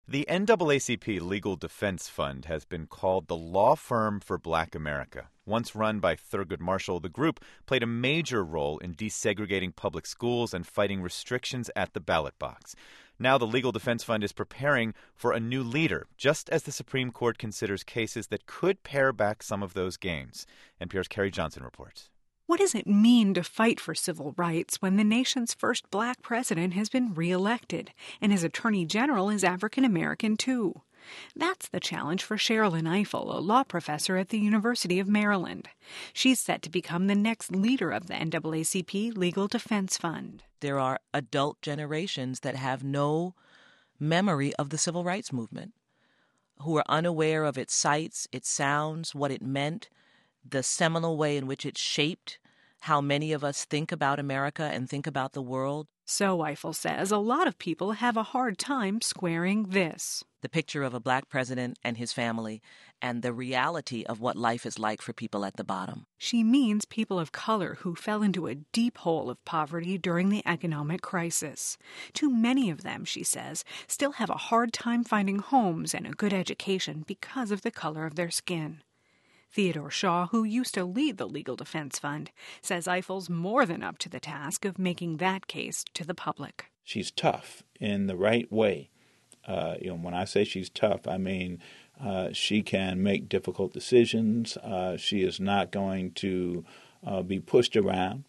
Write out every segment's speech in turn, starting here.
The NAACP Legal Defense Fund has been called the law firm for Black America. Once run by Thurgood Marshall, the group played a major role in desegregating public schools and fighting restrictions at the ballot box. Now the Legal Defense Fund is preparing for a new leader, just as the Supreme Court considers cases that could pare back some of those gains. NPR's Carrie Johnson reports. What does it mean to fight for civil rights when the nation's first black president has been reelected and his attorney general is African American, too? That's the challenge for Sherrilyn Ifill, a law professor at the University of Maryland. She's set to become the next leader of the NAACP Legal Defense Fund. There are adult generations that have no memory of the civil rights movement, who are unaware of its sights, its sounds, what it meant, the seminal way in which it shaped how many of us think about America and think about the world. So, Ifill says, a lot of people have a hard time squaring this. The picture of a black president and his family and the reality of what life is like for people at the bottom. She means people of color who fell into a deep hole of poverty during the economic crisis. Too many of them, she says, still have a hard time finding homes and a good education because of the color of their skin. Theodore Shaw, who used to lead the Legal Defense Fund, says Ifill's more than up to the task of making that case to the public. She's tough in the right way. When I say she's tough, I mean she can make difficult decisions. She is not going to be pushed around.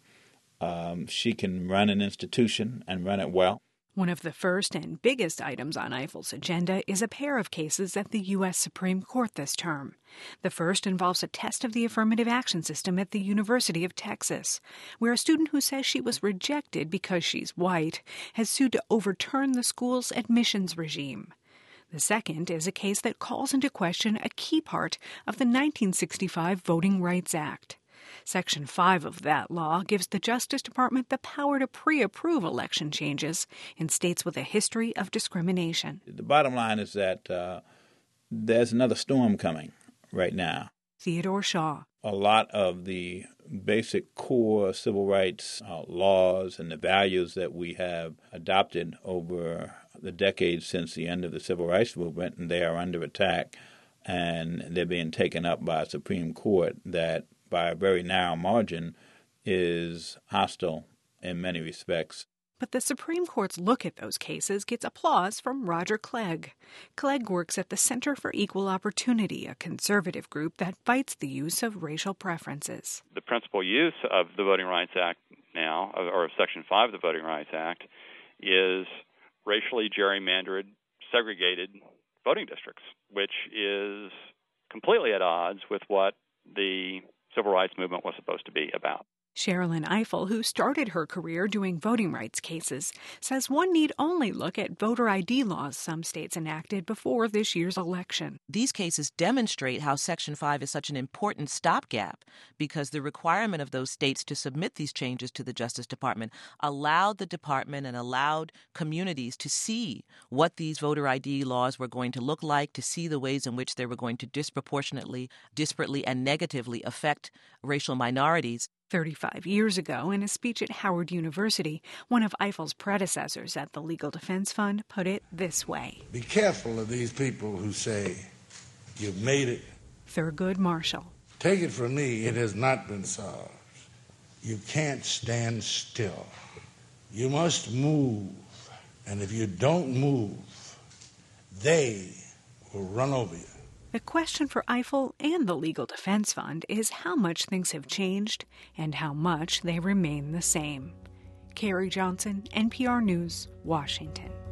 She can run an institution and run it well. One of the first and biggest items on Ifill's agenda is a pair of cases at the U.S. Supreme Court this term. The first involves a test of the affirmative action system at the University of Texas, where a student who says she was rejected because she's white has sued to overturn the school's admissions regime. The second is a case that calls into question a key part of the 1965 Voting Rights Act. Section 5 of that law gives the Justice Department the power to pre-approve election changes in states with a history of discrimination. The bottom line is that there's another storm coming right now. Theodore Shaw. A lot of the basic core civil rights laws and the values that we have adopted over the decades since the end of the civil rights movement, and they are under attack, and they're being taken up by a Supreme Court that by a very narrow margin, is hostile in many respects. But the Supreme Court's look at those cases gets applause from Roger Clegg. Clegg works at the Center for Equal Opportunity, a conservative group that fights the use of racial preferences. The principal use of the Voting Rights Act now, or of Section 5 of the Voting Rights Act, is racially gerrymandered, segregated voting districts, which is completely at odds with what the civil rights movement was supposed to be about. Sherrilyn Ifill, who started her career doing voting rights cases, says one need only look at voter ID laws some states enacted before this year's election. These cases demonstrate how Section 5 is such an important stopgap because the requirement of those states to submit these changes to the Justice Department allowed the department and allowed communities to see what these voter ID laws were going to look like, to see the ways in which they were going to disproportionately, disparately, and negatively affect racial minorities. 35 years ago, in a speech at Howard University, one of Ifill's predecessors at the Legal Defense Fund put it this way. Be careful of these people who say, you've made it. Thurgood Marshall. Take it from me, it has not been solved. You can't stand still. You must move. And if you don't move, they will run over you. The question for Ifill and the Legal Defense Fund is how much things have changed and how much they remain the same. Carrie Johnson, NPR News, Washington.